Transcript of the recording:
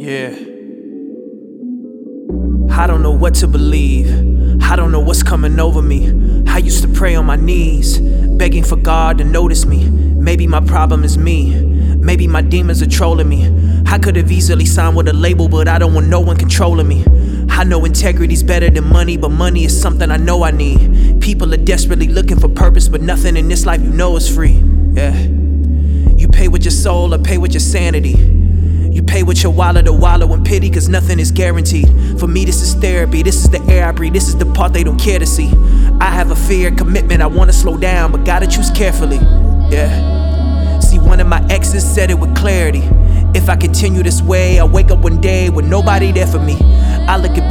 Yeah. I don't know what to believe. I don't know what's coming over me. I used to pray on my knees, begging for God to notice me. Maybe my problem is me. Maybe my demons are trolling me. I could have easily signed with a label, but I don't want no one controlling me. I know integrity's better than money, but money is something I know I need. People are desperately looking for purpose, but nothing in this life you know is free. Yeah. You pay with your soul or pay with your sanity. You pay with your wallet or wallow in pity, cause nothing is guaranteed. For me, this is therapy, this is the air I breathe, this is the part they don't care to see. I have a fear, commitment, I wanna slow down, but gotta choose carefully. Yeah. See, one of my exes said it with clarity. If I continue this way, I'll wake up one day with nobody there for me. I look at